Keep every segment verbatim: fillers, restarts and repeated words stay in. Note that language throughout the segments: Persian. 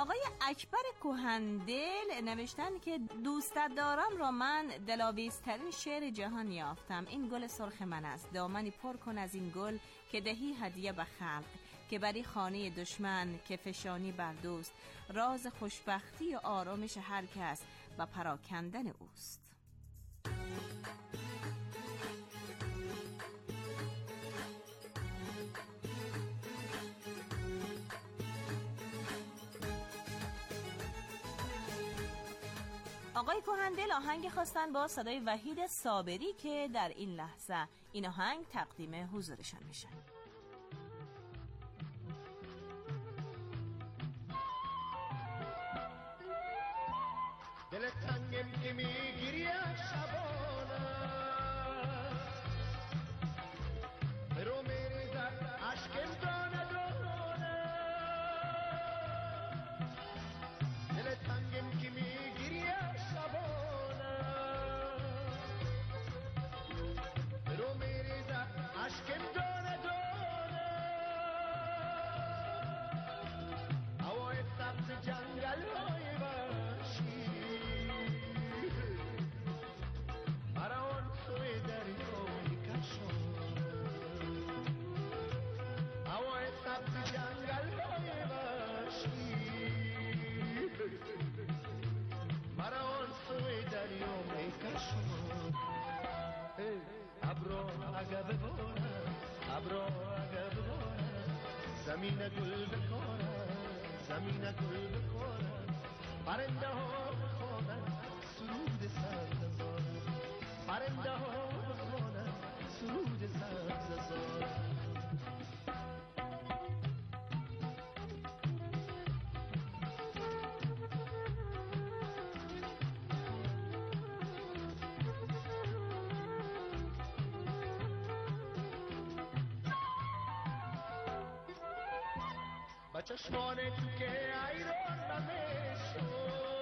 آقای اکبر کهندل نوشتن که دوستت دارم را من دلاویزترین شعر جهان یافتم. این گل سرخ من است، دامنی پر کن از این گل که دهی هدیه به خلق، که بری خانه دشمن که فشانی بر دوست. راز خوشبختی و آرامش هر کس و پراکندن اوست. آقای کهندل آهنگ خواستن با صدای وحید صابری که در این لحظه این آهنگ تقدیم حضورشان میشه. دل تنگم که میگیری از شبانه برو میریزد عشقم دانه دانه. دل تنگم که میگیری از شبانه برو میریزد عشقم دانه دانه. هوای سبز جنگل های ابرو عقب بارم ابرو عقب بارم زمین گل بکارم زمین گل بکارم پرنده ها بخوانم سرود سبززارم پرنده ها بخوانم سرود سبززارم. با چشمان تو که ایران نمیشم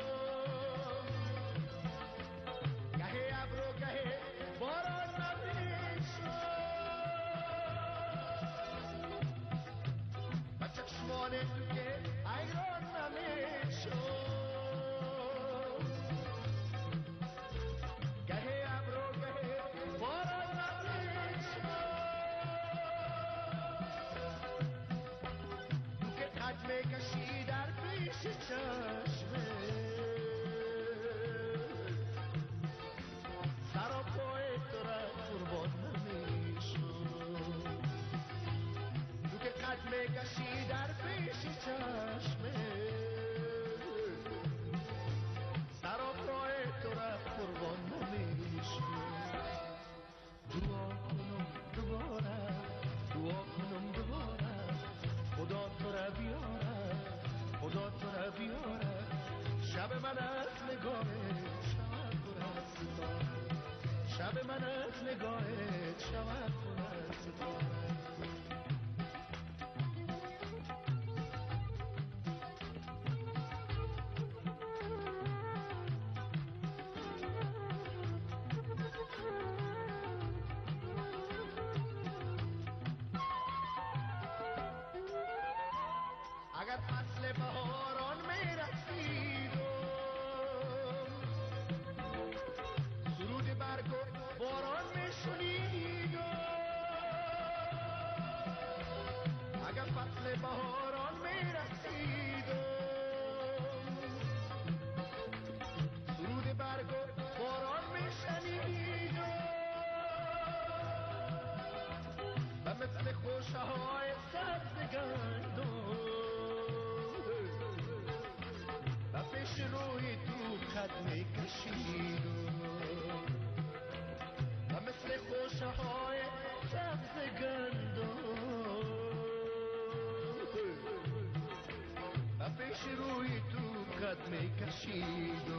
گهه ابرو گهه باران نمیشم. با چشمان تو که ایران نمیشم گهه ابرو گهه باران میکشی در پیش چشمه سر و پای تو را قربان نمیشم. تو که قد میکشی در پیش چشمه سر و پای تو را قربان نمیشم. دعا کنم دوباره دعا کنم دوباره خدا تو را بیاره خدا تو را بیاره شب من از نگاهت شود پر از ستاره شب من از نگاهت شود پر از ستاره. اگر فصل بهاران میرسید سرود برگ و باران میشنید اگر فصل بهاران میرسید سرود برگ و باران میشنید و مثل خوشه های سبز گندم و پیش روی تو خط میکشید و مثل خوشه های سبز گندم و پیش روی تو خط میکشید.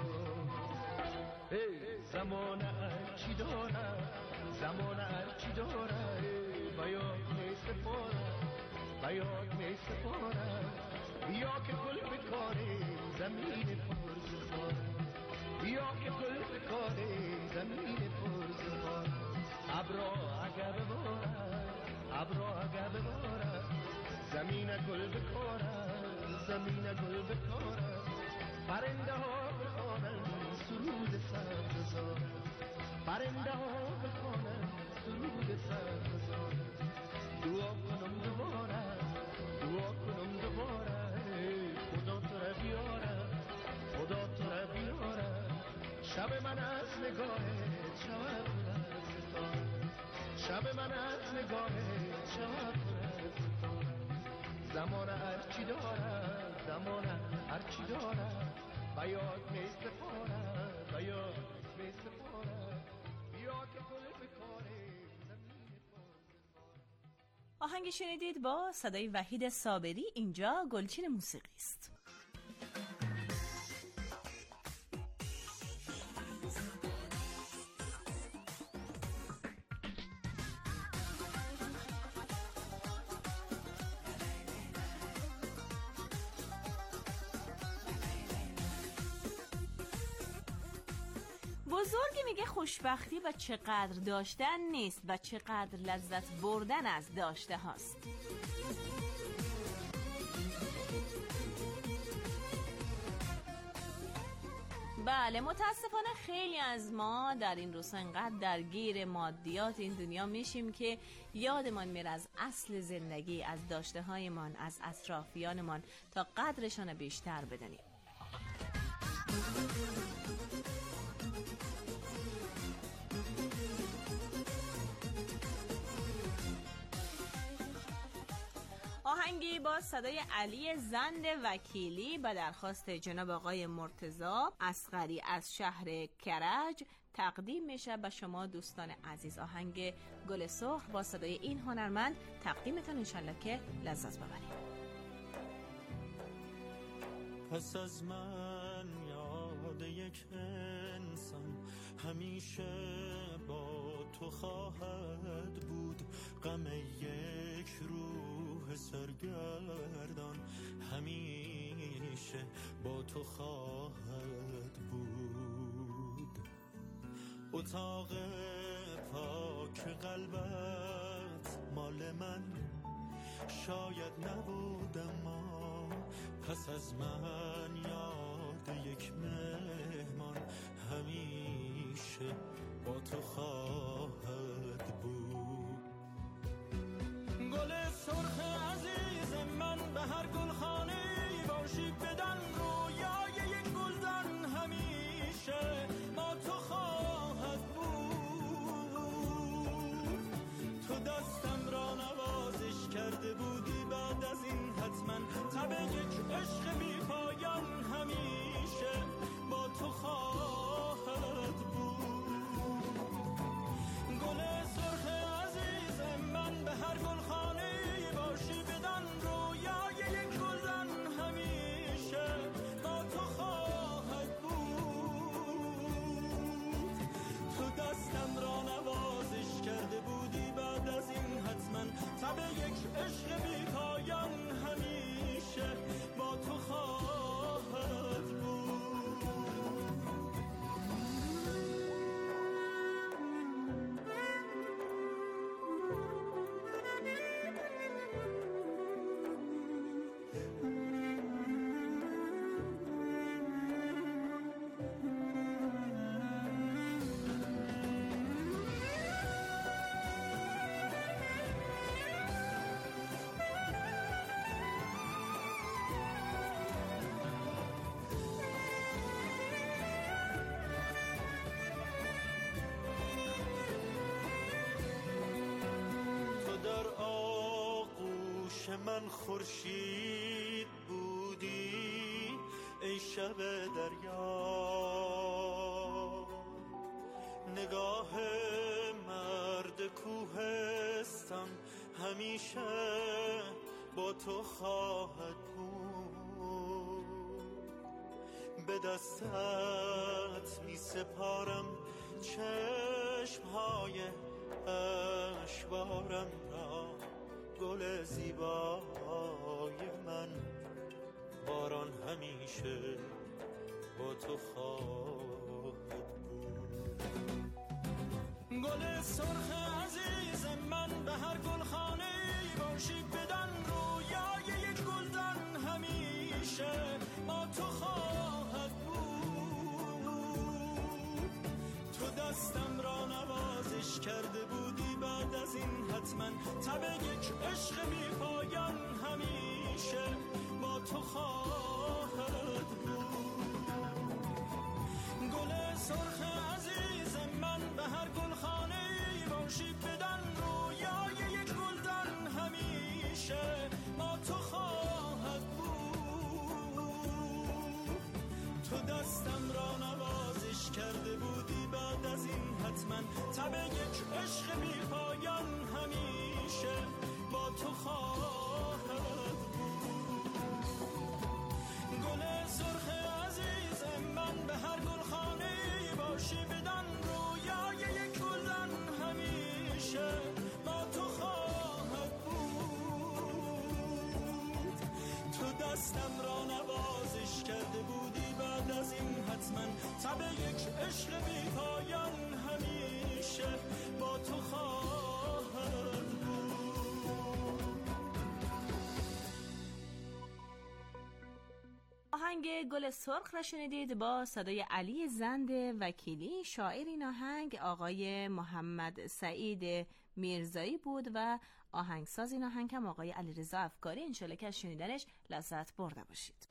زمان هرچی داره زمان هرچی داره بیاد می سپاره بیاد می سپاره بیا که گل بکاره زمین پرزخار بیا که گل بکاره زمین پرزخار. ابرا عقب باره ابرا عقب باره زمین گل بکاره زمین گل بکارم، پرنده ها بخوانن سرود سبززارم، پرنده ها بخوانن سرود سبززارم. دعا کنم دوباره، دعا کنم دوباره، خدا تو را بیارم، خدا تو را بیارم. شب من از نگاهت شود پر از ستاره، شب من از نگاهت شود پر از ستاره. زمان هرچی دارم، زمان هرچی دارم، بیاد می سپارم، بیاد می سپارم. بیا که گل بکاره زمین پرزگارم. آهنگ شنیدید با صدای وحید صابری. اینجا گلچین موسیقی است. بزرگی میگه خوشبختی و چقدر داشتن نیست و چقدر لذت بردن از داشته هاست. بله، متاسفانه خیلی از ما در این روزها انقدر درگیر مادیات این دنیا میشیم که یادمان میره از اصل زندگی، از داشته هایمان، از اطرافیانمان تا قدرشان بیشتر بدانیم. آهنگی با صدای علی زند وکیلی به درخواست جناب آقای مرتضی اصغری از شهر کرج تقدیم میشه به شما دوستان عزیز. آهنگ گل سرخ با صدای این هنرمند تقدیمتون، انشالله که لذت ببرید. پس از من یاد یک انسان همیشه با تو خواهد بود، غم یک روح سرگردان همیشه با تو خواهد بود. اتاق پاک قلبت مال من شاید نبود، اما پس از من یاد یک مهمان همیشه با تو خواهد بود. گل سرخ عزیز من به هر گلخانه باشی بدن، رویای یک گلدان همیشه با تو خواهد بود. تو دستم را نوازش کرده بودی، بعد از این حتما تب یک عشق بی پایان همیشه با تو خواهد بود. گل سرخ عزیز من به هر گلخانه باشی بدان، رویای یک گلدان همیشه با تو خواهد بود. تو دستم را نوازش کرده بودی، بعد از این حتما تب یک عشق بی پایان همیشه با تو خواهد بود. من خورشید بودی ای شب دریا، نگاه مرد کوهستان همیشه با تو خواهد بود. به دستت می سپارم چشمهای اشوارم را، گل زیبای من باران همیشه با تو خواهد بود. گل سرخ عزیز من به هر گلخانه باشی بدان، رویای یک گلدان همیشه تو خواهد بود. گل سرخ عزیز من به هر گلخانه‌ای باشی بدن رویای یک گلدان همیشه با تو خواهد بود. تو دستم را نوازش کرده بودی بعد از این حتما تب یک عشق بی پایان همیشه با تو خواهد بود. گل سرخ عزیز من به هر گلخانه‌ای باشی بدن رویای یک گلدان همیشه با تو خواهد بود. تو دستم را نوازش کرده بودی بعد از این حتما تب یک عشق بی پایان همیشه با تو خواهد بود. آهنگ گل سرخ را شنیدید با صدای علی زند وکیلی. شاعر این آهنگ آقای محمد سعید میرزایی بود و آهنگساز این آهنگ هم آقای علیرضا افکاری. انشالله که از شنیدنش لذت برده باشید.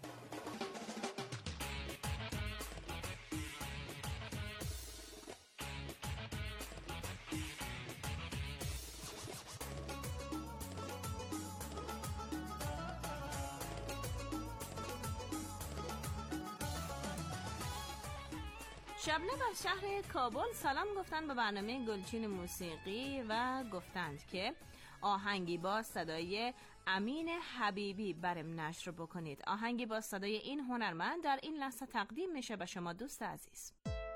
شبنم از شهر کابل سلام گفتن به برنامه گلچین موسیقی و گفتند که آهنگی با صدای امین حبیبی برام نشر بکنید. آهنگی با صدای این هنرمند در این لحظه تقدیم میشه به شما دوست عزیز.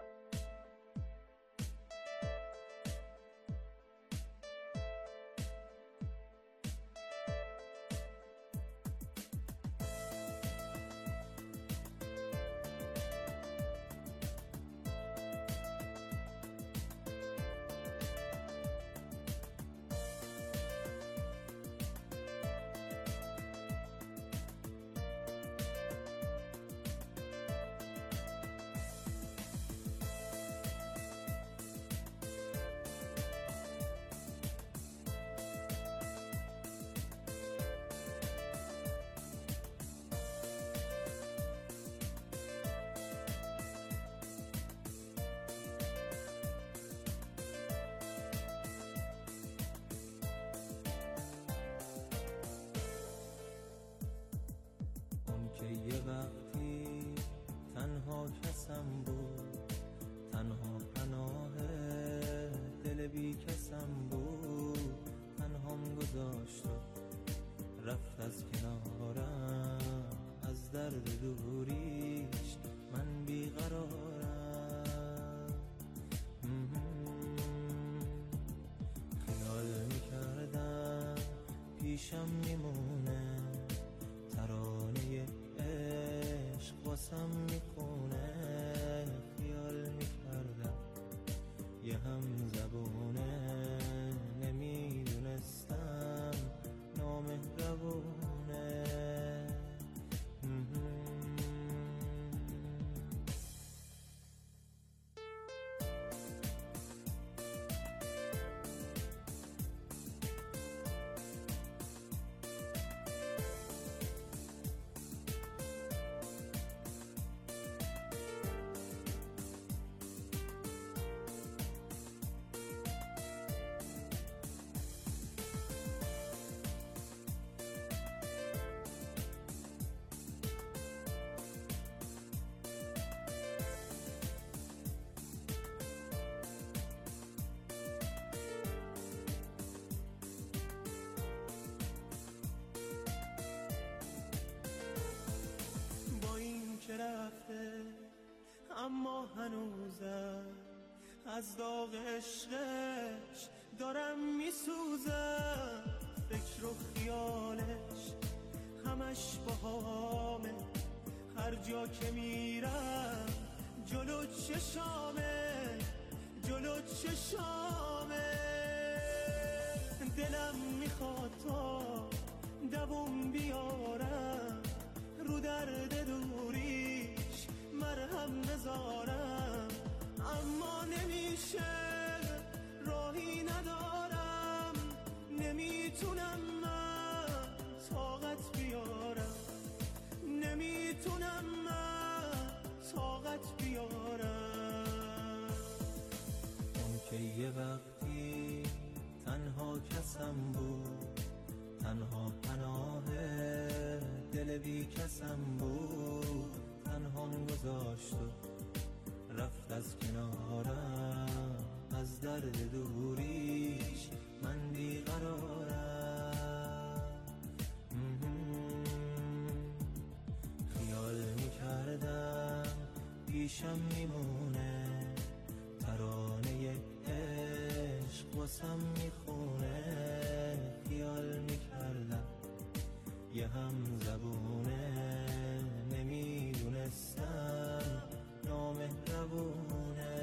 که یه وقتی تنها کسم بود، تنها پناه دل بی کسم بود، تنهام گذاشت و رفت از کنارم، از درد دوریش من بیقرارم. خیال میکردم پیشم میمونه، ترانه عشق واسم میخونه، خیال میکردم یه هم زبونه، نمیدونستم نامهربونه. که رفته اما هنوزم از داغ عشقش دارم میسوزم، فکر و خیالش همش باهامه، هر جا که میرم جلو چشامه، جلو چشامه. دلم میخواد تا دووم بیارم، رو درد دوریش مرهم بذارم، اما نمیشه، راهی ندارم، نمیتونم من طاقت بیارم، دل بی کسم بود تنهام گذاشت و رفت از کنارم، از درد دوریش من بیقرارم. خیال میکردم پیشم میمونه، ترانه عشق واسم میخونه. خیال میکردم یه هم زبونه، نمیدونستم نامهربونه.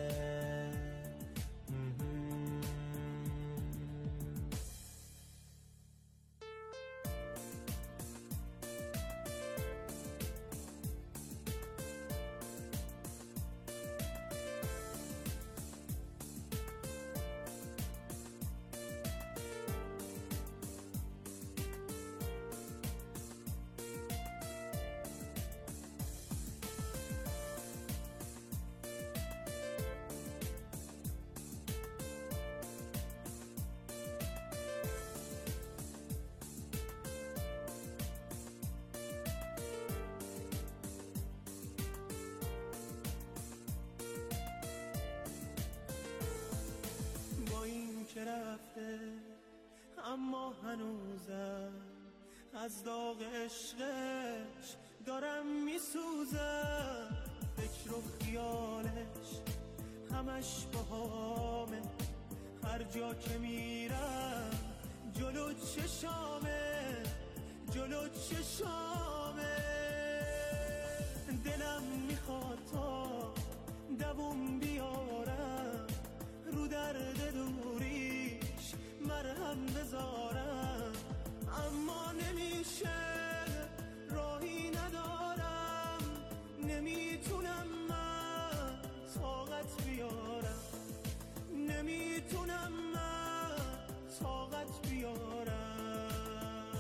که رفته اما هنوزم از داغ عشقش دارم میسوزم. فکر و خیالش همش باهامه، هر جا که میرم جلو چشامه، جلو چشامه. دلم میخواد تا دووم بیارم، رو درد دوریش مرهم بذارم، اما نمیشه، راهی ندارم، نمیتونم من طاقت بیارم، نمیتونم من طاقت بیارم.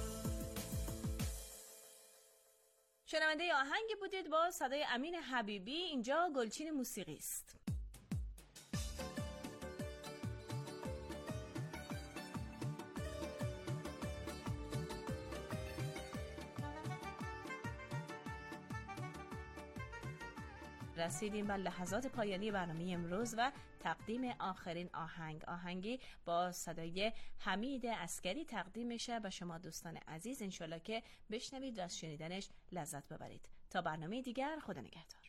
شنونده آهنگی بودید با صدای امین حبیبی. اینجا گلچین موسیقی است. رسیدیم به لحظات پایانی برنامه امروز و تقدیم آخرین آهنگ، آهنگی با صدای حمید عسکری تقدیم میشه به شما دوستان عزیز. انشالله که بشنوید و از شنیدنش لذت ببرید. تا برنامه دیگر، خدا نگهدار.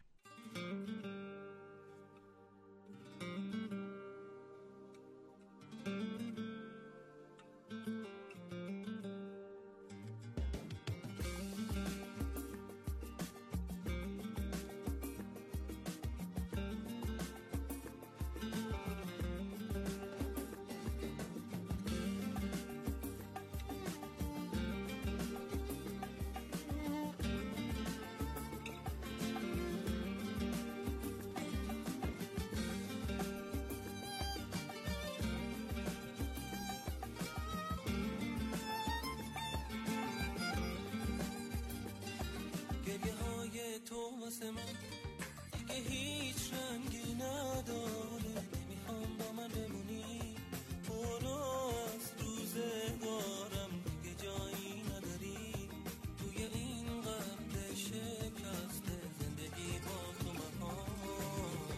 تو واسه من دیگه هیچ رنگی نداره، نمیخوام با من بمونی، برو از روزگارم، دیگه جایی نداری توی این قلب شکسته زندگی با تو مهار.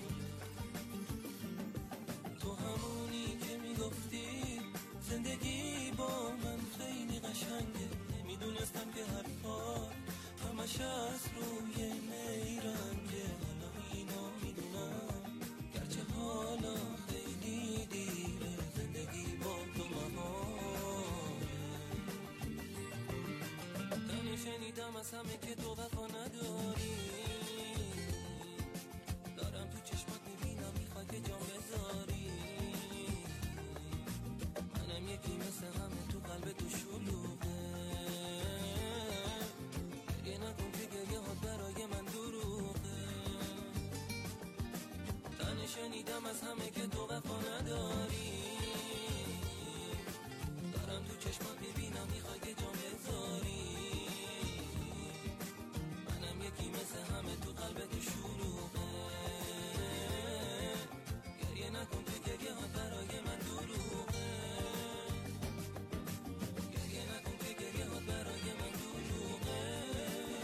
تو همونی که میگفتی زندگی با من خیلی قشنگه، نمیدونستم که حرفا همش از روی نیرنگه. حالا اینو میدونم گرچه حالا خیلی دیره، زندگی با تو مهاره. تنه شنیدم از همه که تو وفا نداری، دارم تو چشمات میبینم میخوای که جام بذاری، منم یکی مثل همه تو قلب تو شلوغه. گریه نکن که گریه ها برای من دروغه. تنه شنیدم از همه که تو وفا نداری، دارم تو چشمات میبینم میخوای که جام بذاری، منم یکی مثل همه تو قلب تو شلوغه. گریه نکن که گریه ها برای من دروغه. گریه نکن که گریه ها برای من دروغه.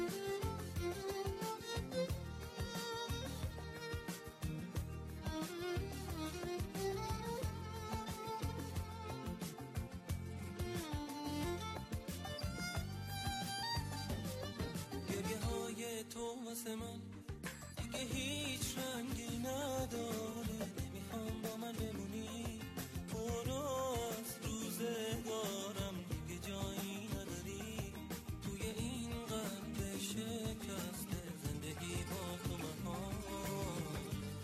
تو واسه من دیگه هیچ رنگی نداره، نمیخوام با من بمونی، برو از روزگارم دیگه جایی نداری، توی این قلب شکسته زندگی با تو مهار،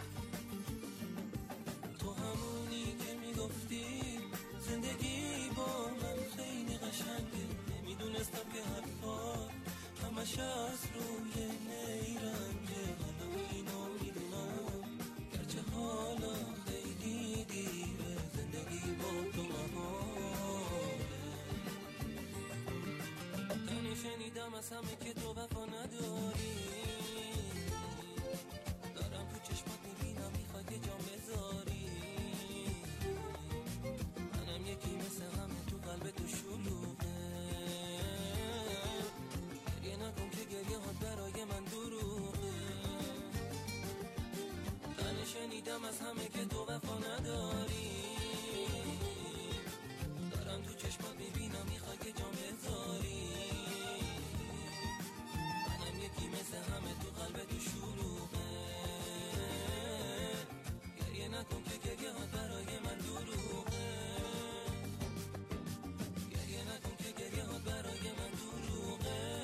تو همونی که میگفتی زندگی با من خیلی قشنگه، نمیدونستم که حرفات همش از روی نیرنگه، حالا اینو میدونم گرچه حالا خیلی دیره، زندگی با تو مهاره. تنی شنیدم از همه که تو وفا نداری، دارم تو چشمات میبینم میخوای که جام بذاری، منم یکی مثل همه تو قلب تو شلوغه، نکن که گریه ها برای من دروغه، تنه شنیدم از همه که تو وفا نداری، دارم تو چشمات میبینم میخوای که جام بذاری، منم یکی مثل همه تو قلب تو شلوغه، گریه نکن که گریه ها برای من دروغه، گریه نکن که گریه ها برای من دروغه.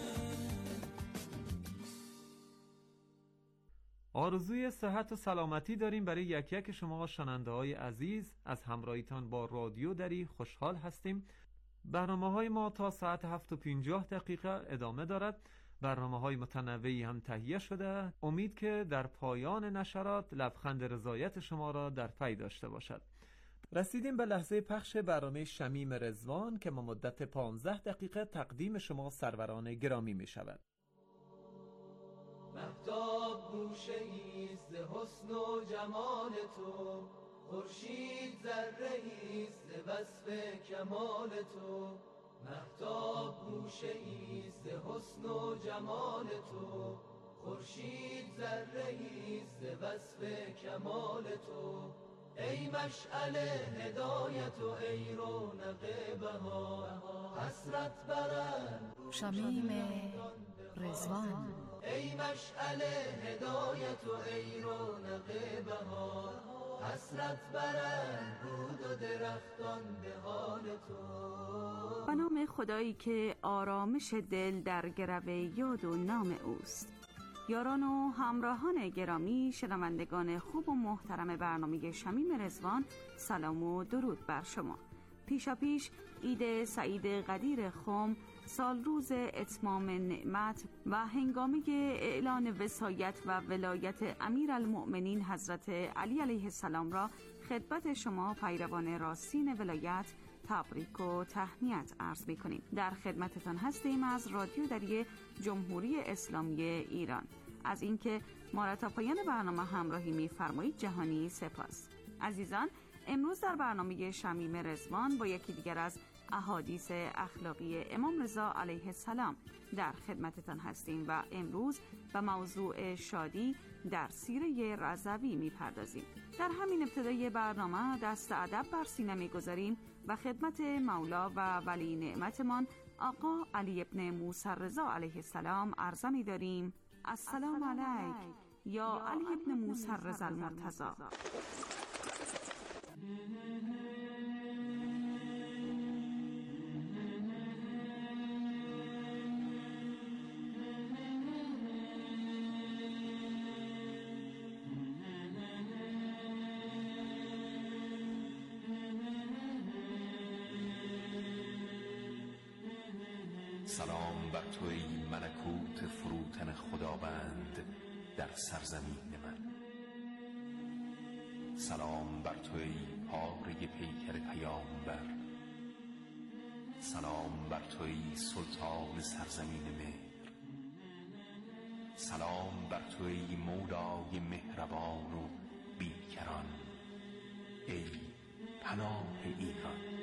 آرزوی صحت و سلامتی داریم برای یک یک شما شنونده های عزیز. از همراهیتان با رادیو دری خوشحال هستیم. برنامه های ما تا ساعت هفت و پنجاه دقیقه ادامه دارد. برنامه های متنوعی هم تهیه شده. امید که در پایان نشرات لبخند رضایت شما را در پی داشته باشد. رسیدیم به لحظه پخش برنامه شمیم رضوان که ما مدت پانزده دقیقه تقدیم شما سروران گرامی می شود. مهتاب گوشه‌ایست ز حسن و جمال تو، خورشید ذره‌ایست ز وصف کمال تو، مهتاب گوشه‌ایست ز حسن و جمال تو، خورشید ذره‌ایست ز وصف کمال تو، ای مشعل هدایت و ای رونق بهار، حسرت برند شمیم رضوان، ای مشعل هدایت و ای رونق بهار، حسرت برند رود و درختان به حال تو. به نام خدایی که آرامش دل در گرو یاد و نام اوست. یاران و همراهان گرامی، شنوندگان خوب و محترم برنامه شمیم رضوان، سلام و درود بر شما. پیشا پیش عید سعید قدیر خم، سال روز اتمام نعمت و هنگامی اعلان وصایت و ولایت امیرالمؤمنین حضرت علی علیه السلام را خدمت شما پیروان راستین ولایت تبریک و تهنیت عرض می‌کنیم. در خدمتتان هستیم از رادیو دری جمهوری اسلامی ایران. از اینکه ما را تا پایان برنامه همراهی می‌فرمایید جهانی سپاس. عزیزان، امروز در برنامه شمیم رضوان با یکی دیگر از احادیث اخلاقی امام رضا علیه السلام در خدمتتان هستیم و امروز به موضوع شادی در سیره رضوی میپردازیم. در همین ابتدای برنامه دست ادب بر سینه میگذاریم و خدمت مولا و ولی نعمتمان آقا علی ابن موسی رضا علیه السلام عرضه می‌داریم: السلام علیک یا علی ابن موسی رضا المرتضی. سلام بر تو ای ملکوت فروتن خداوند در سرزمین من، سلام بر تو ای پاره پیکر پیامبر، سلام بر تو ای سلطان سرزمین مهر، سلام بر تو ای مولای مهربان و بیکران، ای پناه ایران.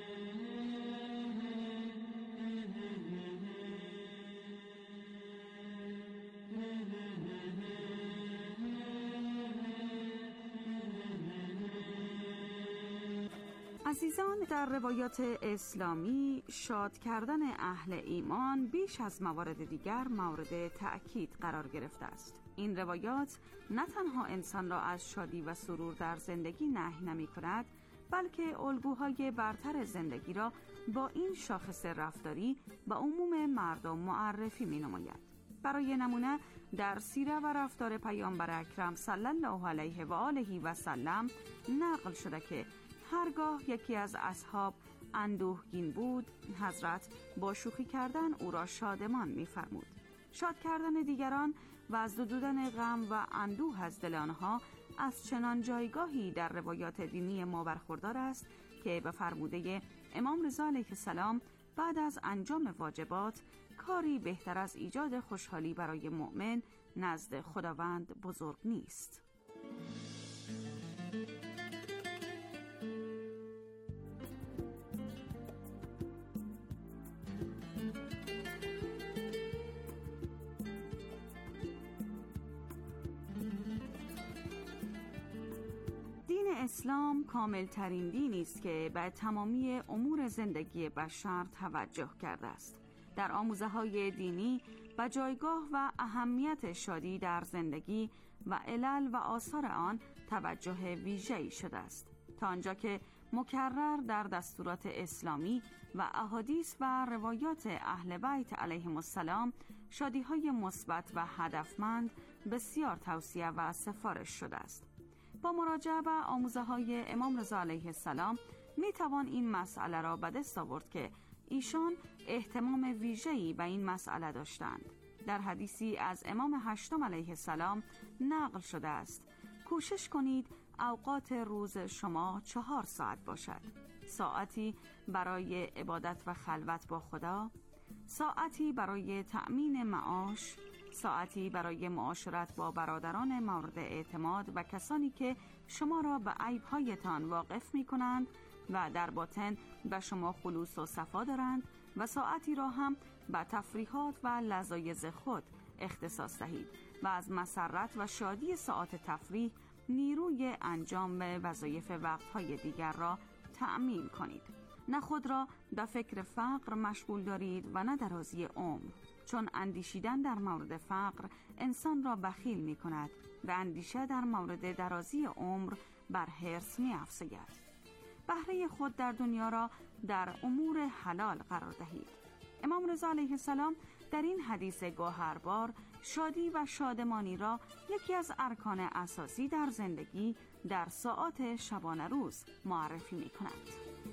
عزیزان، در روایات اسلامی شاد کردن اهل ایمان بیش از موارد دیگر مورد تأکید قرار گرفته است. این روایات نه تنها انسان را از شادی و سرور در زندگی نهی نمی کند، بلکه الگوهای برتر زندگی را با این شاخص رفتاری به عموم مردم معرفی می نماید. برای نمونه در سیره و رفتار پیامبر اکرم صلی الله علیه و آله و سلم نقل شده که هرگاه یکی از اصحاب اندوهگین بود، حضرت با شوخی کردن او را شادمان می‌فرمود. شاد کردن دیگران و از دودن غم و اندوه از دل آنها از چنان جایگاهی در روایات دینی ما برخوردار است که به فرموده امام رضا علیه السلام بعد از انجام واجبات کاری بهتر از ایجاد خوشحالی برای مؤمن نزد خداوند بزرگ نیست. اسلام کامل ترین دینی است که به تمامی امور زندگی بشر توجه کرده است. در آموزه های دینی به جایگاه و اهمیت شادی در زندگی و علل و آثار آن توجه ویژه‌ای شده است، تا آنجا که مکرر در دستورات اسلامی و احادیث و روایات اهل بیت علیهم السلام شادی های مثبت و هدفمند بسیار توصیه و سفارش شده است. با مراجعه به آموزه های امام رضا علیه السلام می توان این مسئله را به دست آورد که ایشان اهتمام ویژه‌ای به این مسئله داشتند. در حدیثی از امام هشتم علیه السلام نقل شده است: کوشش کنید اوقات روز شما چهار ساعت باشد. ساعتی برای عبادت و خلوت با خدا، ساعتی برای تأمین معاش، ساعتی برای معاشرت با برادران مورد اعتماد و کسانی که شما را به عیب‌هایتان واقف می‌کنند و در باطن به شما خلوص و صفا دارند، و ساعتی را هم به تفریحات و لذایذ خود اختصاص دهید و از مسرت و شادی ساعات تفریح نیروی انجام وظایف وقت‌های دیگر را تأمین کنید. نه خود را به فکر فقر مشغول دارید و نه درازی عمر، چون اندیشیدن در مورد فقر انسان را بخیل می کند و اندیشه در مورد درازی عمر بر حرص می افزاید. بهره خود در دنیا را در امور حلال قرار دهید. امام رضا علیه السلام در این حدیث گوهربار شادی و شادمانی را یکی از ارکان اساسی در زندگی در ساعات شبانه روز معرفی می کند.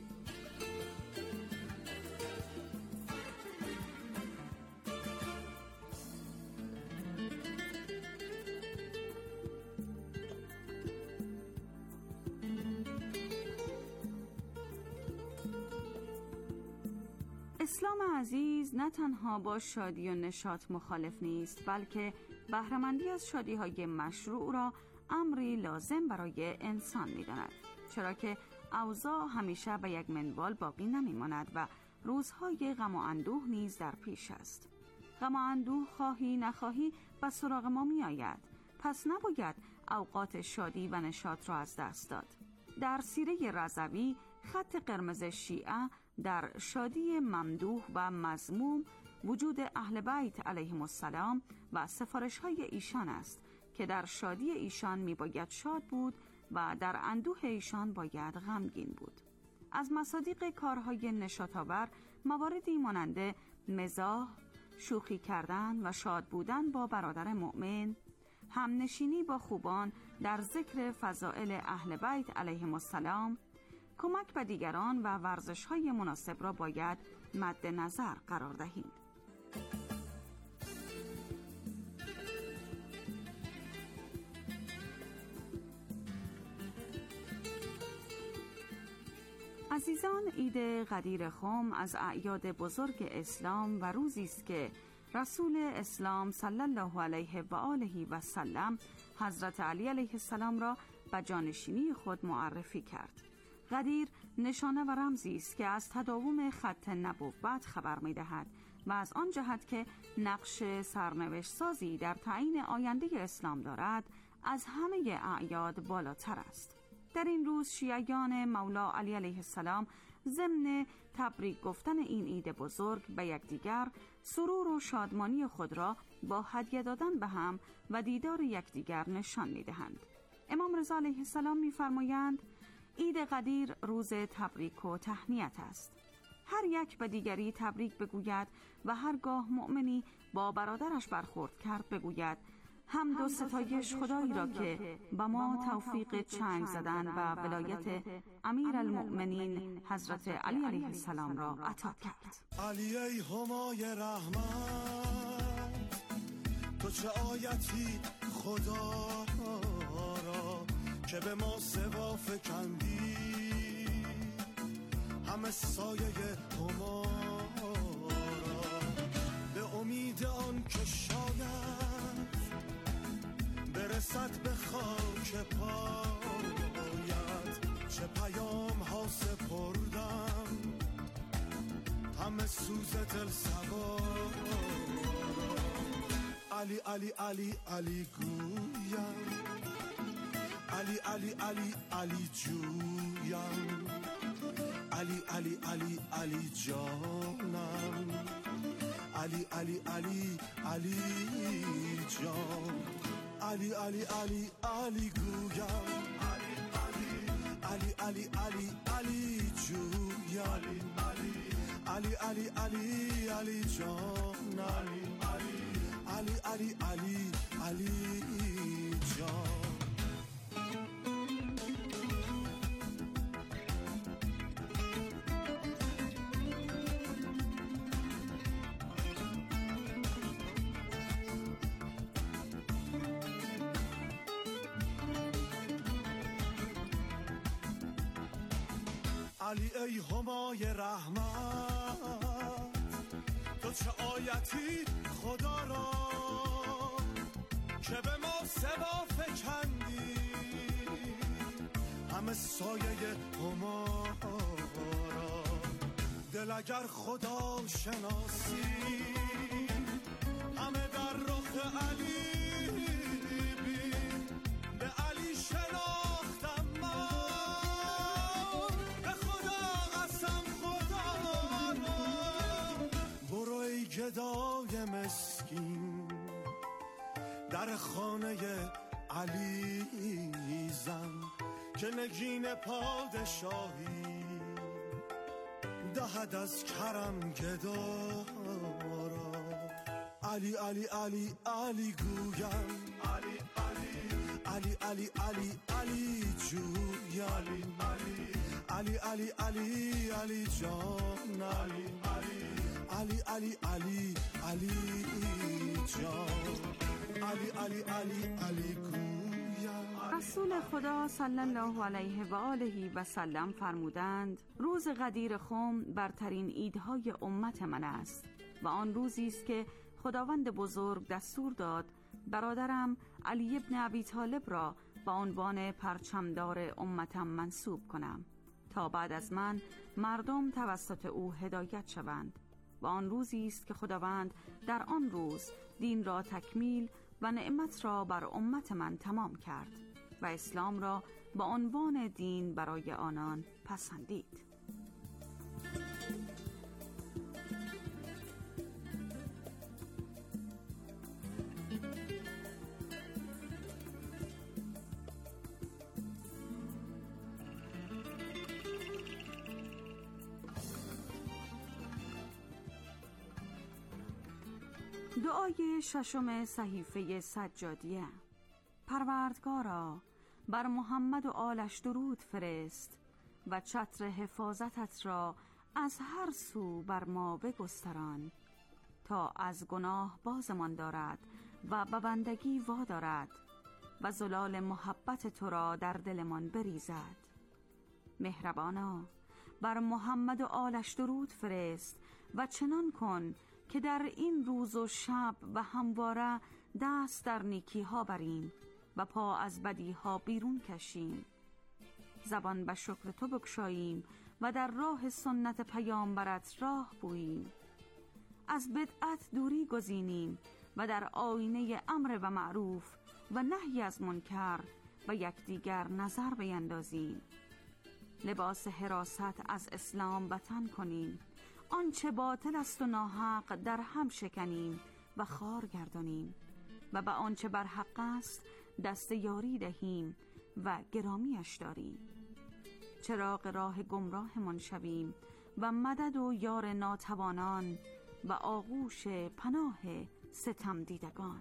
اسلام عزیز نه تنها با شادی و نشاط مخالف نیست، بلکه بهره‌مندی از شادی‌های مشروع را امری لازم برای انسان می‌داند، چرا که اوضاع همیشه به یک منوال باقی نمی‌ماند و روزهای غم و اندوه نیز در پیش است. غم و اندوه خواهی نخواهی به سراغ ما می‌آید، پس نباید اوقات شادی و نشاط را از دست داد. در سیره رضوی خط قرمز شیعه در شادی ممدوح و مذموم وجود اهل بیت علیهم السلام و سفارش‌های ایشان است که در شادی ایشان می باید شاد بود و در اندوه ایشان باید غمگین بود. از مصادیق کارهای نشاط‌آور مواردی مانند مزاح، شوخی کردن و شاد بودن با برادر مؤمن، همنشینی با خوبان در ذکر فضائل اهل بیت علیهم السلام، کمک به دیگران و ورزش‌های مناسب را باید مد نظر قرار دهیم. عزیزان، عید غدیر خم از اعیاد بزرگ اسلام و روزی است که رسول اسلام صلی الله علیه و آله و سلم حضرت علی علیه السلام را به جانشینی خود معرفی کرد. غدیر نشانه و رمزی است که از تداوم خط نبوت خبر می‌دهد و از آن جهت که نقش سرنوشت سازی در تعیین آینده اسلام دارد، از همه اعیاد بالاتر است. در این روز شیعیان مولا علی علیه السلام ضمن تبریک گفتن این عید بزرگ به یکدیگر سرور و شادمانی خود را با هدیه دادن به هم و دیدار یکدیگر نشان می‌دهند. امام رضا علیه السلام می‌فرمایند عید قدیر روز تبریک و تهنیت است. هر یک به دیگری تبریک بگوید و هرگاه مؤمنی با برادرش برخورد کرد بگوید حمد و ستایش خدایی را که به ما توفیق چنگ زدن و ولایت امیر المؤمنین حضرت علی علیه السلام را عطا کرد. علی ای همای رحمت، تو چه آیتی خدا را که به ما سوا فکندی، همه سایه هما را به امید آن که شاید برسد به خاک پایت، چه پیام ها سپردم همه سوز دل سوار. علی علی علی علی گویم، علی علی علی علی جویم، علی علی علی علی جانم، علی علی علی علی جان، علی علی علی علی گویم، علی علی علی علی علی جویم، علی علی علی علی جان، علی علی علی علی جان. علی ای همای رحمت، تو چه آیتی خدا را که به ما سوا فکندی، همه سایه هما را دل اگر خدا شناسی، همه در رخ علی بین، به علی شناختم من، به خدا قسم خدا را برو ای گدای مسکین، در خانه علی زن که نگین پادشاهی دهد از کرم گدا را. علی علی علی علی گویم، علی علی علی علی علی جویم، علی علی علی علی جان، علی علی علی علی جان، علی علی علی علی گویم. رسول خدا صلی الله علیه و آله و سلم فرمودند روز قدیر خم برترین عیدهای امت من است و آن روزی است که خداوند بزرگ دستور داد برادرم علی ابن ابی طالب را با عنوان پرچمدار امتم منصوب کنم تا بعد از من مردم توسط او هدایت شوند و آن روزی است که خداوند در آن روز دین را تکمیل و نعمت را بر امت من تمام کرد و اسلام را با عنوان دین برای آنان پسندید. دعای ششم صحیفه سجادیه. پروردگارا بر محمد و آلش درود فرست و چتر حفاظتت را از هر سو بر ما بگستران تا از گناه بازمان دارد و به بندگی وادارد و زلال محبت تو را در دلمان بریزد. مهربانا بر محمد و آلش درود فرست و چنان کن که در این روز و شب و همواره دست در نیکی ها بریم و پا از بدی ها بیرون کشیم، زبان به شکر تو بگشاییم و در راه سنت پیامبرت راه بوییم، از بدعت دوری گزینیم و در آینه امر و معروف و نهی از منکر و یکدیگر نظر بیندازیم. لباس حراست از اسلام بتن کنیم. آنچه باطل است و ناحق در هم شکنیم و خار گردانیم و به آنچه بر حق است دست یاری دهیم و گرامیش داریم. چراغ راه گمراهمان شویم و مدد و یار ناتوانان و آغوش پناه ستم دیدگان.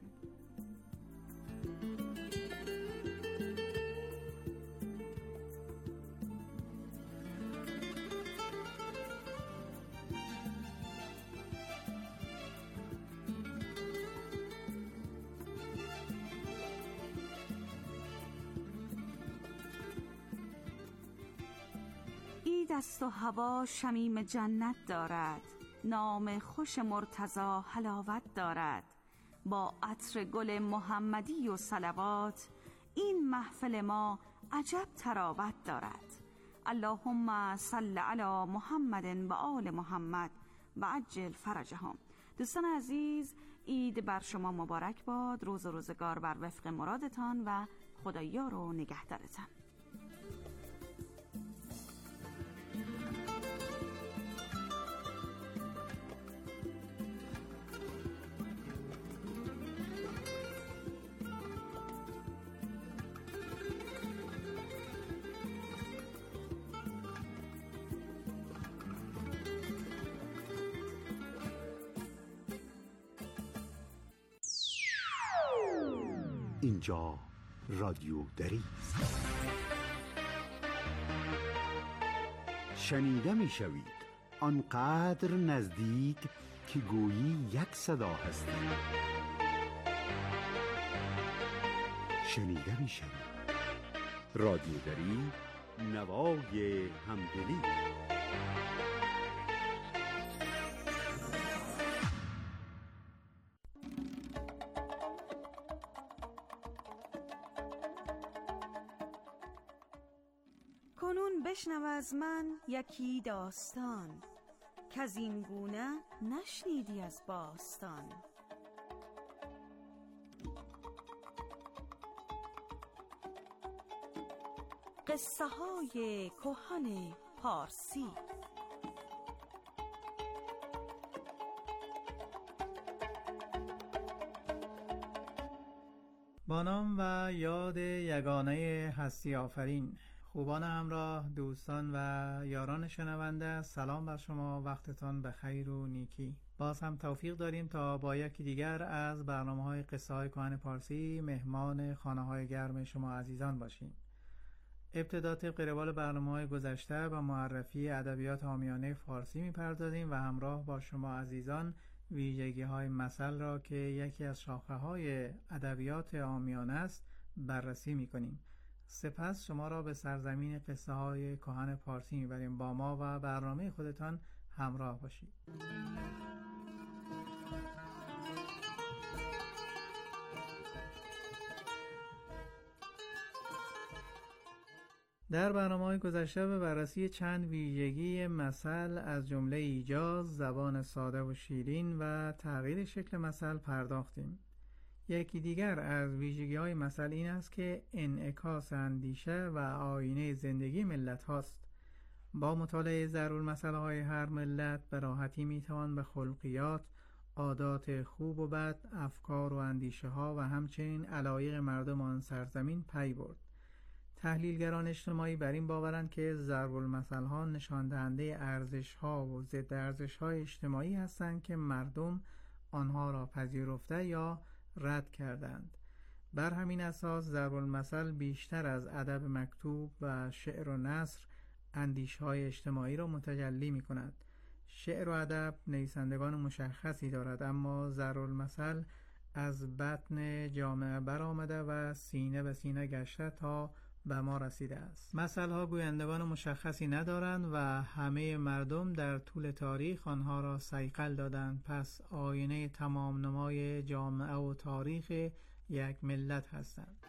دست و هوا شمیم جنت دارد، نام خوش مرتضی حلاوت دارد. با عطر گل محمدی و صلوات این محفل ما عجب تراوت دارد. اللهم صل علی محمد و آل محمد و عجل فرجهم. دوستان عزیز، عید بر شما مبارک باد. روز و روزگار بر وفق مرادتان و خدایا رو نگهدارتان. اینجا رادیو دری است. شنیده می شوید آنقدر نزدیک که گویی یک صدا هستید. شنیده می شوید رادیو دری، نوای همدلی. کنون بشنو از من یکی داستان، که از این گونه نشنیدی از باستان. قصه های کهن پارسی. با نام و یاد یگانه هستی آفرین. خوبان همراه، دوستان و یاران شنونده، سلام بر شما، وقتتان به خیر و نیکی. باز هم توفیق داریم تا با یکی دیگر از برنامه‌های قصه های کهن پارسی مهمان خانه‌های گرم شما عزیزان باشیم. ابتدا طبق روال برنامه‌های گذشته و معرفی ادبیات عامیانه فارسی می‌پردازیم و همراه با شما عزیزان ویژگی‌های مثل را که یکی از شاخه‌های ادبیات عامیانه است بررسی می‌کنیم. سپس شما را به سرزمین قصه های کهن پارسی میبریم. با ما و برنامه خودتان همراه باشید. در برنامه‌های گذشته به بررسی چند ویژگی مثل از جمله ایجاز، زبان ساده و شیرین و تغییر شکل مثل پرداختیم. یکی دیگر از ویژگی‌های مثل این است که انعکاس اندیشه و آینه زندگی ملت هاست. با مطالعه ضرورالمثل‌های هر ملت به راحتی میتوان به خلقیات، عادات خوب و بد، افکار و اندیشه ها و همچنین علایق مردم آن سرزمین پی برد. تحلیلگران اجتماعی بر این باورند که ضرورالمثل‌ها نشان دهنده ارزش‌ها و ضد ارزش‌های اجتماعی هستند که مردم آنها را پذیرفته یا رد کردند. بر همین اساس ضرب‌المثل بیشتر از ادب مکتوب و شعر و نثر اندیشه‌های اجتماعی را متجلی می‌کند. شعر و ادب نویسندگان مشخصی دارد، اما ضرب‌المثل از بطن جامعه برآمده و سینه به سینه گشته تا به ما رسیده است. مثل‌ها گویندگان مشخصی ندارند و همه مردم در طول تاریخ آنها را صیقل دادند. پس آینه تمام نمای جامعه و تاریخ یک ملت هستند.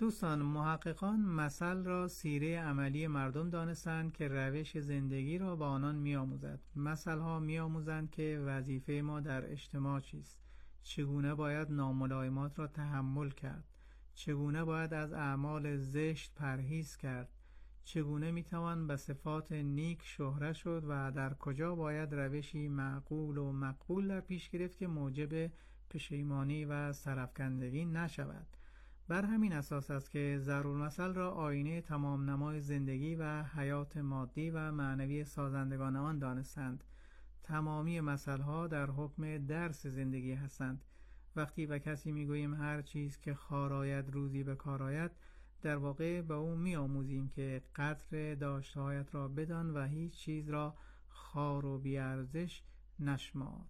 دوستان، محققان مثل را سیره عملی مردم دانستند که روش زندگی را با آنان می‌آموزد. مثل‌ها می‌آموزند که وظیفه ما در اجتماع چیست، چگونه باید ناملایمات را تحمل کرد، چگونه باید از اعمال زشت پرهیز کرد، چگونه میتوان به صفات نیک شهره شد و در کجا باید روشی معقول و مقبول در پیش گرفت که موجب پشیمانی و سرافکندگی نشود. بر همین اساس است که ضرب‌المثل را آینه تمام نمای زندگی و حیات مادی و معنوی سازندگان آن دانستند. تمامی مثل‌ها در حکم درس زندگی هستند. وقتی به کسی میگوییم هر چیز که خار آید روزی به کار آید، در واقع به او می‌آموزیم که قدر داشته‌هایت را بدان و هیچ چیز را خار و بی‌ارزش نشمار.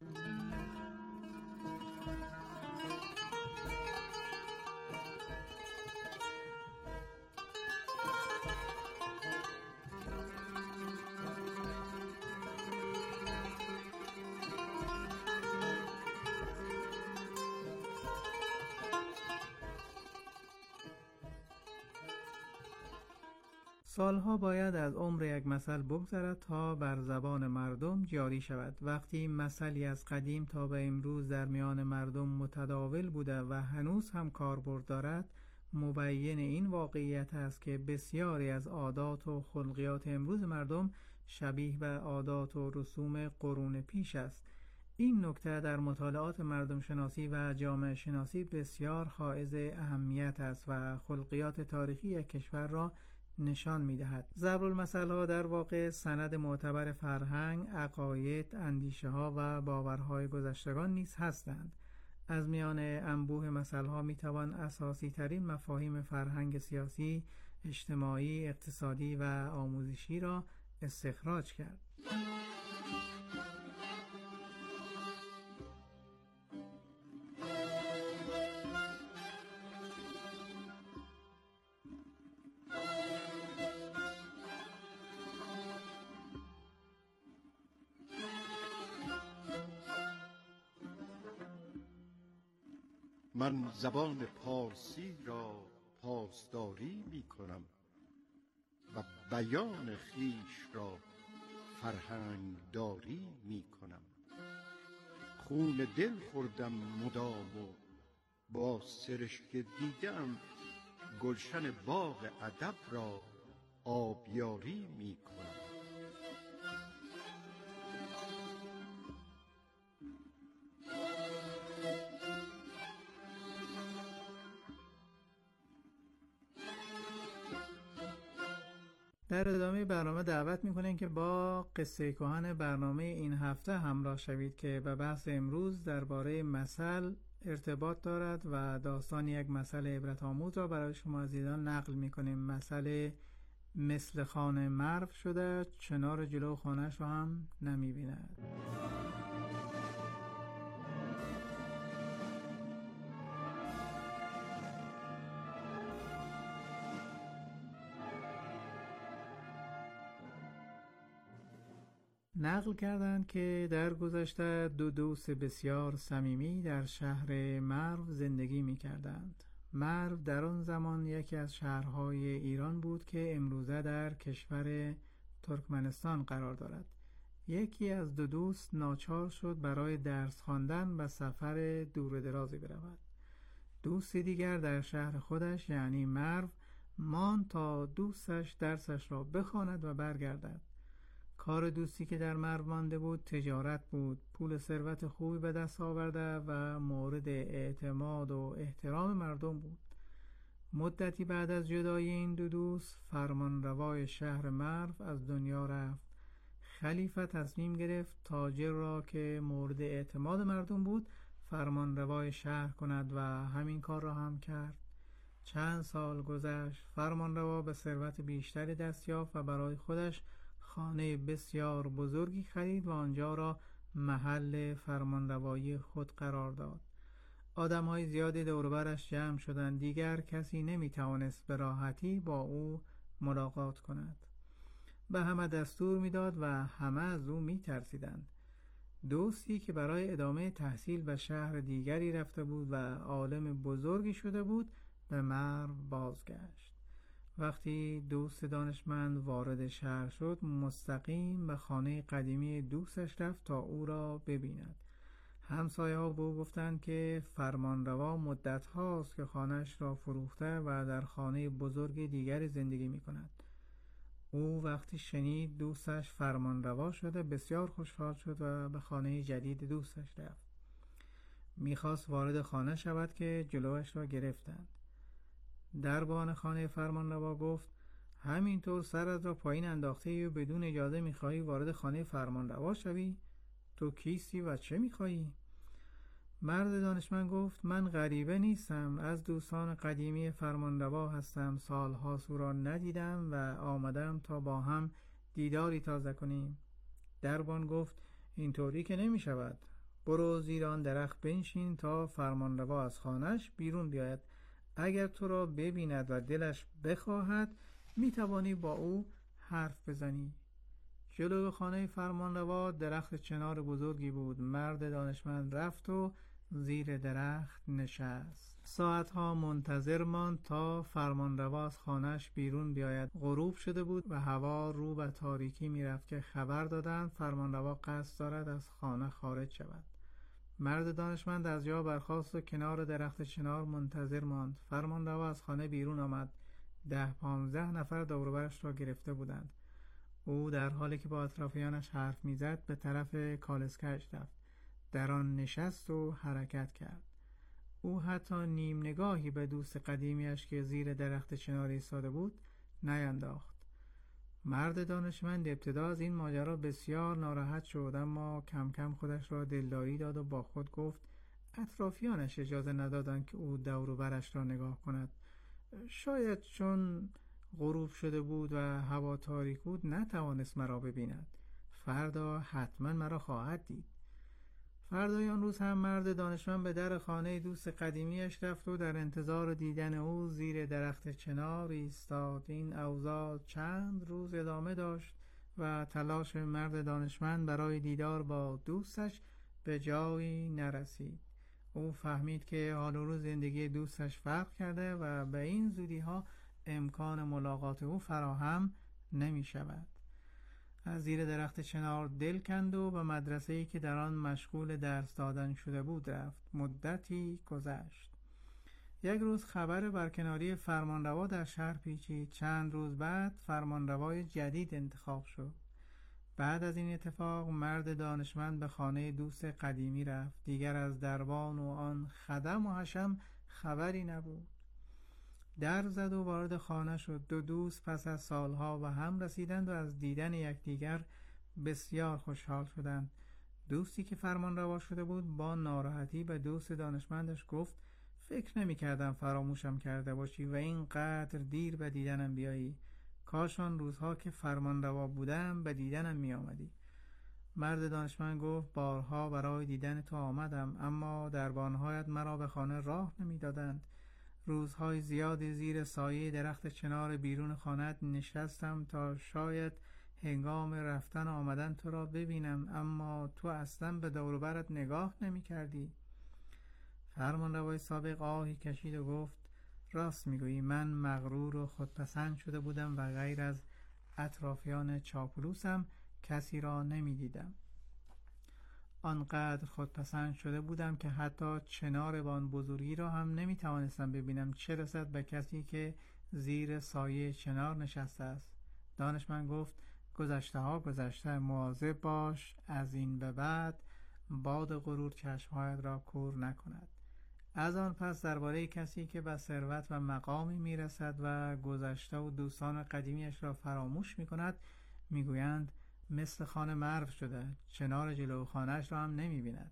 سالها باید از عمر یک مثل بگذرد تا بر زبان مردم جاری شود. وقتی مثلی از قدیم تا به امروز در میان مردم متداول بوده و هنوز هم کاربرد دارد، مبین این واقعیت است که بسیاری از عادات و خلقیات امروز مردم شبیه به عادات و رسوم قرون پیش است. این نکته در مطالعات مردم شناسی و جامعه شناسی بسیار حائز اهمیت است و خلقیات تاریخی یک کشور را نشان می‌دهد. ضرب‌المثل ها در واقع سند معتبر فرهنگ، عقاید، اندیشه ها و باورهای گذشتگان نیز هستند. از میان انبوه مثل ها می‌توان اساسی ترین مفاهیم فرهنگ سیاسی، اجتماعی، اقتصادی و آموزشی را استخراج کرد. من زبان پارسی را پاسداری می کنم و بیان خیش را فرهنگ داری می کنم. خون دل خوردم مدام و با سرشک دیدم گلشن باغ ادب را آبیاری می کنم. در ادامه برنامه دعوت می‌کنیم که با قصه کهن برنامه این هفته همراه شوید که به بحث امروز درباره مثل ارتباط دارد و داستان یک مثل عبرت آموز را برای شما عزیزان نقل می‌کنیم. مثل مثل خانه مرو شده، چنار جلو خانه‌اش را هم نمی‌بیند. نقل کردند که در گذشته دو دوست بسیار صمیمی در شهر مرو زندگی می کردند. مرو در آن زمان یکی از شهرهای ایران بود که امروزه در کشور ترکمنستان قرار دارد. یکی از دو دوست ناچار شد برای درس خواندن به سفر دور و درازی برود. دوست دیگر در شهر خودش یعنی مرو ماند تا دوستش درسش را بخواند و برگردد. کار دوستی که در مرو مانده بود تجارت بود. پول ثروت خوبی به دست آورده و مورد اعتماد و احترام مردم بود. مدتی بعد از جدایی این دو دوست فرمانروای شهر مرو از دنیا رفت. خلیفه تصمیم گرفت تاجر را که مورد اعتماد مردم بود فرمانروای شهر کند و همین کار را هم کرد. چند سال گذشت. فرمانروا به ثروت بیشتری دست یافت و برای خودش خانه بسیار بزرگی خرید و آنجا را محل فرمانروایی خود قرار داد. آدم‌های زیادی دور و برش جمع شدند. دیگر کسی نمی‌توانست به راحتی با او ملاقات کند. به همه دستور می‌داد و همه از او می‌ترسیدند. دوستی که برای ادامه تحصیل به شهر دیگری رفته بود و عالم بزرگی شده بود به مرو بازگشت. وقتی دوست دانشمند وارد شهر شد، مستقیم به خانه قدیمی دوستش رفت تا او را ببیند. همسایه ها به او گفتند که فرمانروا مدت هاست که خانهش را فروخته و در خانه بزرگ دیگری زندگی می کند. او وقتی شنید دوستش فرمانروا شده بسیار خوشحال شد و به خانه جدید دوستش رفت. میخواست وارد خانه شود که جلوش را گرفتند. دربان خانه فرمانروا گفت همینطور سرت را پایین انداخته و بدون اجازه میخواهی وارد خانه فرمانروا شوی؟ تو کیستی و چه میخواهی؟ مرد دانشمند گفت من غریبه نیستم، از دوستان قدیمی فرمانروا هستم، سالهاست او را ندیدم و آمدم تا با هم دیداری تازه کنیم. دربان گفت اینطوری که نمی شود، برو زیر آن درخت بنشین تا فرمانروا از خانهش بیرون بیاید. اگر تو را ببیند و دلش بخواهد می توانی با او حرف بزنی. جلو خانه فرمانروا درخت چنار بزرگی بود. مرد دانشمند رفت و زیر درخت نشست. ساعتها منتظر ماند تا فرمانروا از خانهش بیرون بیاید. غروب شده بود و هوا رو به تاریکی می رفت که خبر دادند فرمانروا قصد دارد از خانه خارج شود. مرد دانشمند از جا برخاست و کنار درخت چنار منتظر ماند. فرمانروا از خانه بیرون آمد. ده پانزده نفر دور و برش را گرفته بودند. او در حالی که با اطرافیانش حرف میزد به طرف کالسکه‌اش رفت. در آن نشست و حرکت کرد. او حتی نیم نگاهی به دوست قدیمیش که زیر درخت چنار ایستاده بود نینداخت. مرد دانشمند ابتدا از این ماجرا بسیار ناراحت شد، اما کم کم خودش را دلداری داد و با خود گفت اطرافیانش اجازه ندادند که او دور و برش را نگاه کند. شاید چون غروب شده بود و هوا تاریک بود نتوانست مرا ببیند. فردا حتما مرا خواهد دید. فردای آن روز هم مرد دانشمند به در خانه دوست قدیمیش رفت و در انتظار دیدن او زیر درخت چنار ایستاد. این اوضاع چند روز ادامه داشت و تلاش مرد دانشمند برای دیدار با دوستش به جایی نرسید. او فهمید که حال و روز زندگی دوستش فرق کرده و به این زودی ها امکان ملاقات او فراهم نمی شود. از زیر درخت چنار دل کند و به مدرسه‌ای که در آن مشغول درس دادن شده بود رفت. مدتی گذشت. یک روز خبر برکناری فرمانروا در شهر پیچید. چند روز بعد فرمانروای جدید انتخاب شد. بعد از این اتفاق مرد دانشمند به خانه دوست قدیمی رفت. دیگر از دربان و آن خدم و حشم خبری نبود. در زد و وارد خانه شد. دو دوست پس از سالها به هم رسیدند و از دیدن یکدیگر بسیار خوشحال شدند. دوستی که فرمانروا شده بود با ناراحتی به دوست دانشمندش گفت فکر نمی کردم فراموشم کرده باشی و اینقدر دیر به دیدنم بیایی. کاش آن روزها که فرمانروا بودم به دیدنم می آمدی. مرد دانشمند گفت بارها برای دیدن تو آمدم، اما دربانهایت مرا به خانه راه نمی دادند. روزهای زیادی زیر سایه درخت چنار بیرون خانه نشستم تا شاید هنگام رفتن آمدن تو را ببینم، اما تو اصلا به دور و برت نگاه نمی کردی. فرمانروای سابق آهی کشید و گفت راست میگویی، من مغرور و خودپسند شده بودم و غیر از اطرافیان چاپلوسم کسی را نمی دیدم. آنقدر خودپسند شده بودم که حتی چنار بان بزرگی را هم نمی توانستم ببینم، چه رسد به کسی که زیر سایه چنار نشسته است. دانشمند گفت گذشته ها گذشته، مواظب باش از این به بعد باد غرور چشمهایت را کور نکند. از آن پس درباره کسی که به ثروت و مقامی میرسد و گذشته و دوستان قدیمیش را فراموش میکند میگویند مثل خانه مرو شده، چنار جلو خانهش را هم نمیبیند.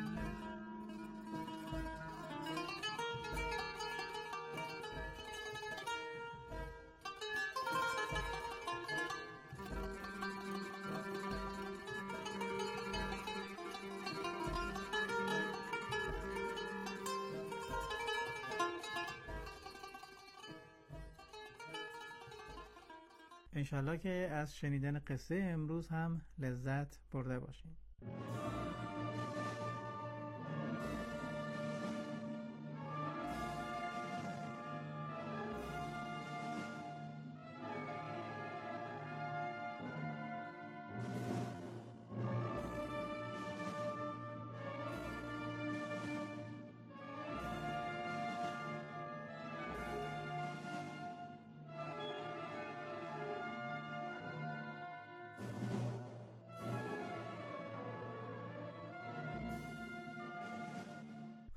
انشالله که از شنیدن قصه امروز هم لذت برده باشین.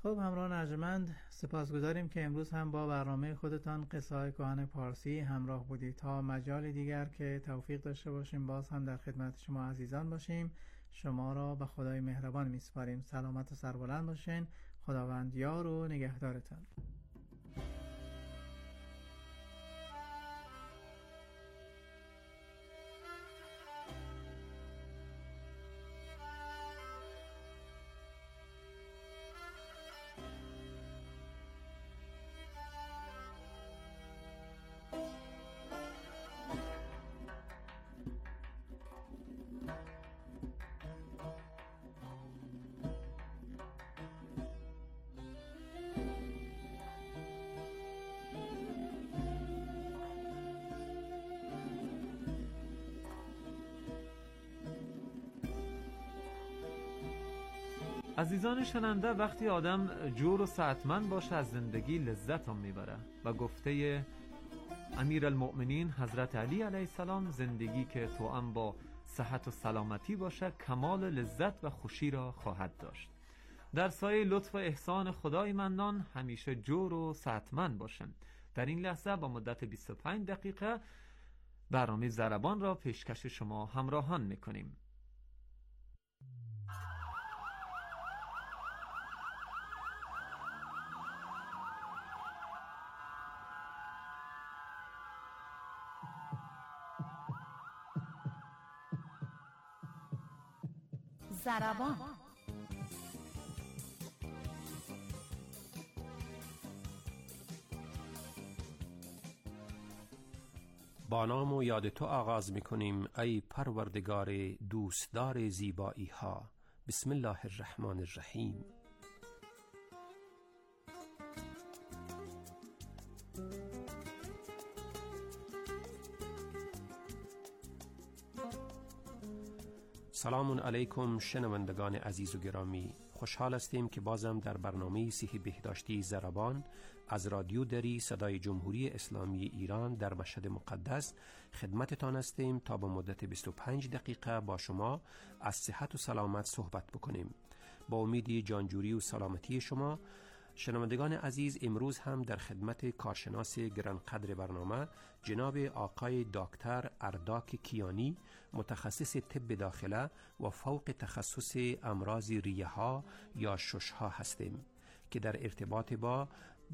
خب همراهان ارجمند، سپاسگزاریم که امروز هم با برنامه خودتان قصه های کهن پارسی همراه بودید. تا مجال دیگر که توفیق داشته باشیم باز هم در خدمت شما عزیزان باشیم. شما را به خدای مهربان میسپاریم. سلامت و سربلند باشین. خداوند یار و نگهدارتان. عزیزان شنونده، وقتی آدم جور و سعتمند باشه از زندگی لذت هم میبره و گفته امیر المؤمنین حضرت علی علیه السلام زندگی که توأم با صحت و سلامتی باشه کمال لذت و خوشی را خواهد داشت. در سایه لطف و احسان خدای منان همیشه جور و سعتمند باشم. در این لحظه با مدت بیست و پنج دقیقه برنامه ضربان را پیشکش شما همراهان میکنیم. ضربان. با نام و یاد تو آغاز میکنیم ای پروردگار دوستدار زیبایی ها. بسم الله الرحمن الرحیم. سلام علیکم شنوندگان عزیز و گرامی. خوشحال هستیم که بازم در برنامه صحی بهداشتی ضربان از رادیو دری صدای جمهوری اسلامی ایران در مشهد مقدس خدمتتان هستیم تا به مدت بیست و پنج دقیقه با شما از صحت و سلامت صحبت بکنیم. با امید جانجوری و سلامتی شما شنوندگان عزیز، امروز هم در خدمت کارشناس گرانقدر برنامه جناب آقای دکتر ارداک کیانی، متخصص طب داخله و فوق تخصص امراض ریه ها یا شش ها هستیم که در ارتباط با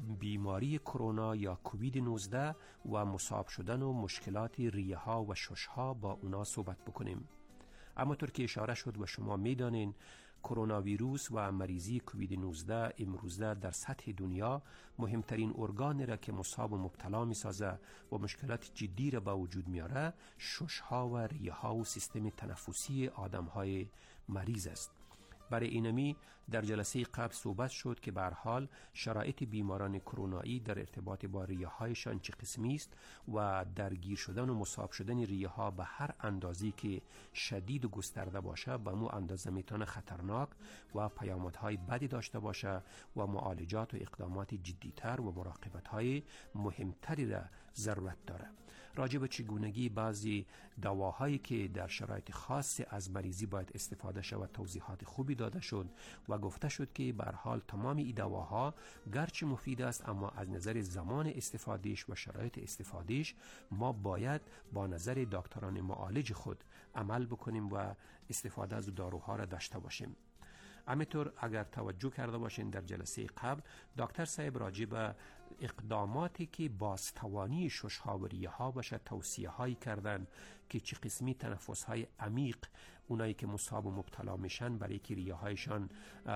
بیماری کرونا یا کووید نوزده و مصاب شدن و مشکلات ریه ها و شش ها با اونا صحبت بکنیم. اما طور که اشاره شد و شما میدانین، کرونا ویروس و مریضی کووید نوزده امروزه در سطح دنیا مهمترین ارگان را که مصاب و مبتلا می سازه و مشکلات جدی را به وجود میاره شش ها و ریه ها و سیستم تنفسی آدم های مریض است. برای اینمی در جلسه قبل صحبت شد که به هر حال شرایط بیماران کرونایی در ارتباط با ریه هایشان چه قسمی است و درگیر شدن و مصاب شدن ریه ها به هر اندازی که شدید و گسترده باشه به مو اندازه میتونه خطرناک و پیامدهای بدی داشته باشه و معالجات و اقدامات جدیتر و مراقبت های مهمتری را ضرورت داره. راجع به چگونگی بعضی دواهایی که در شرایط خاص از مریضی باید استفاده شود توضیحات خوبی داده شد و گفته شد که به هر حال تمام این دواها گرچه مفید است اما از نظر زمان استفادهش و شرایط استفادهش ما باید با نظر دکتران معالج خود عمل بکنیم و استفاده از داروها را داشته باشیم. همینطور اگر توجه کرده باشین در جلسه قبل دکتر صاحب راجع به اقداماتی که بازتوانی شش ها و ریه ها باشه توصیه هایی کردن که چه قسمی تنفس های عمیق اونایی که مصاب و مبتلا میشن برای که ریه هایشان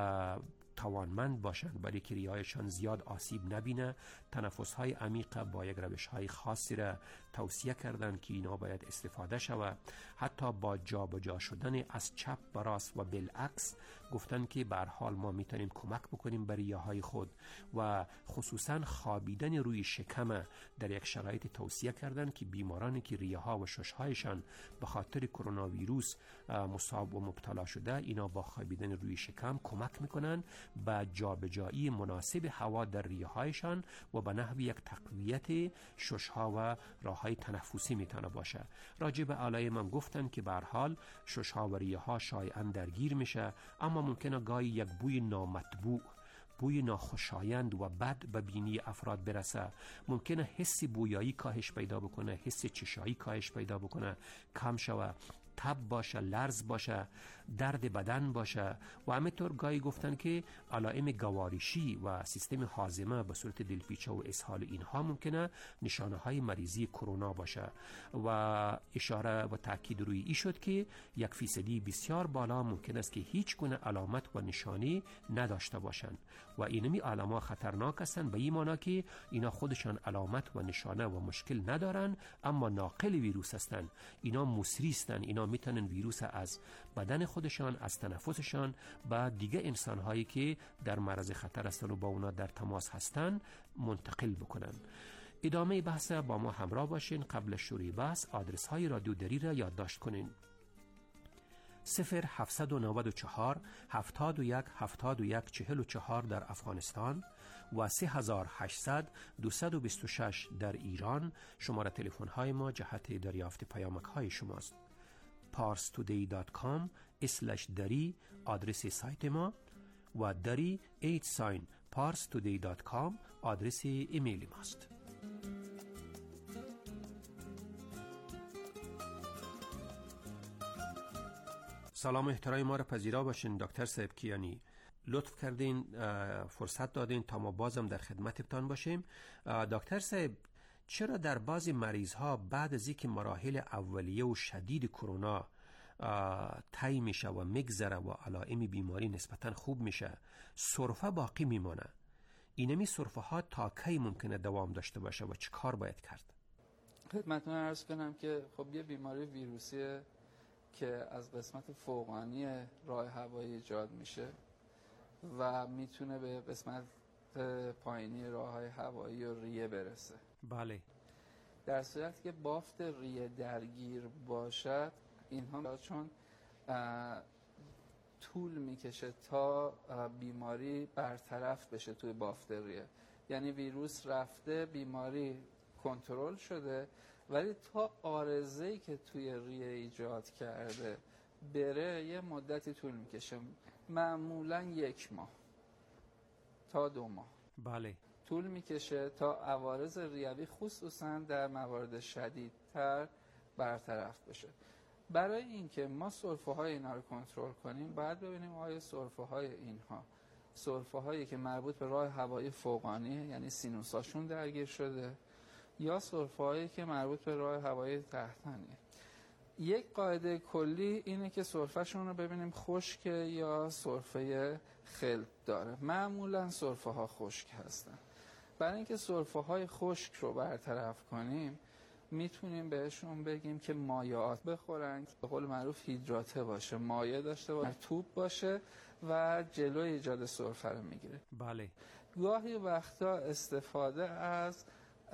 توانمند باشند، برای که ریه هایشان زیاد آسیب نبینه، تنفس های عمیق با یک روش های خاصی را توصیه کردن که اینا باید استفاده شود. حتی با جابجا شدن از چپ به راست و بالعکس گفتن که به هر حال ما میتونیم کمک بکنیم برای ریه های خود و خصوصا خوابیدن روی شکم در یک شرایط توصیه کردن که بیمارانی که ریه ها و شش هایشان به خاطر کرونا ویروس مصاب و مبتلا شده اینا با خوابیدن روی شکم کمک میکنن به جابجایی مناسب هوا در ریه هایشان و به نحوی یک تقویت شش ها و راه های تنفسی میتونه باشه. راجع به علائم من گفتن که به هر حال شش ها و ریه ها شایعاً درگیر میشه اما ممکنه گاهی یک بوی نامطبوع، بوی ناخوشایند و بد به بینی افراد برسه. ممکنه حس بویایی کاهش پیدا بکنه، حس چشایی کاهش پیدا بکنه، کم شوه، تب باشه، لرز باشه، درد بدن باشه و همینطور گاهی گفتن که علائم گوارشی و سیستم هاضمه به صورت دلپیچه و اسهال اینها ممکنه نشانه های مریضی کرونا باشه و اشاره و تاکید روی این شد که یک فیصدی بسیار بالا ممکن است که هیچ گونه علامت و نشانی نداشته باشند و اینمی علامات خطرناک هستند، به این معنی که اینا خودشان علامت و نشانه و مشکل ندارن اما ناقل ویروس هستند. اینا مسری هستند، اینا میتونن ویروس از بدن خودشان، از تنفسشان به دیگه انسانهایی که در معرض خطر هستند و با اونا در تماس هستند منتقل بکنن. ادامه بحث با ما همراه باشین. قبل شروع بحث آدرس های رادیو دری را یادداشت کنین: صفر هفتصد و نود و چهار هفتاد و یک هفتاد و یک چهل و چهار در افغانستان و سه هزار و هشتصد دویست و بیست و شش در ایران. شماره تلفن های ما جهت دریافت پیامک های شماست. پارس تودی دات کام اسلش دری آدرس سایت ما و دری ایت ساین پارس تودی دات کام آدرس ایمیل ماست. سلام احترام ما را پذیرا باشین دکتر صاحب کیانی. لطف کردین فرصت دادین تا ما بازم در خدمتتان باشیم. دکتر صاحب، چرا در بعضی مریض ها بعد از اینکه مراحل اولیه و شدید کرونا طی میشه و میگذره و علائم بیماری نسبتا خوب میشه، سرفه باقی میمانه؟ اینمی سرفه ها تا کی ممکنه دوام داشته باشه و چه کار باید کرد؟ خدمتتون عرض کنم که خب یه بیماری ویروسیه که از قسمت فوقانی راه هوایی ایجاد میشه و میتونه به قسمت پایینی راه‌های هوایی و ریه برسه. بله. در صورتی که بافت ریه درگیر باشد، اینها چون طول میکشه تا بیماری برطرف بشه توی بافت ریه، یعنی ویروس رفته، بیماری کنترل شده، ولی تا عارضه‌ای که توی ریه ایجاد کرده بره یه مدتی طول میکشه، معمولاً یک ماه تا دو ماه. بله. طول میکشه تا عوارض ریوی خصوصاً در موارد شدیدتر برطرف بشه. برای اینکه ما سرفه های اینا رو کنترل کنیم باید ببینیم آیا سرفه های اینها سرفه هایی که مربوط به راه هوایی فوقانی یعنی سینوساشون درگیر شده یا سرفه هایی که مربوط به راه هوایی تحتانیه. یک قاعده کلی اینه که سرفه‌شون رو ببینیم خشک یا سرفه خلط داره. معمولا سرفه ها خشک هستن. برای اینکه سرفه های خشک رو برطرف کنیم میتونیم بهشون بگیم که مایعات بخورن، به قول معروف هیدراته باشه، مایع داشته باشه، مرطوب باشه و جلوی ایجاد سرفه رو میگیره. بله. گاهی وقتا استفاده از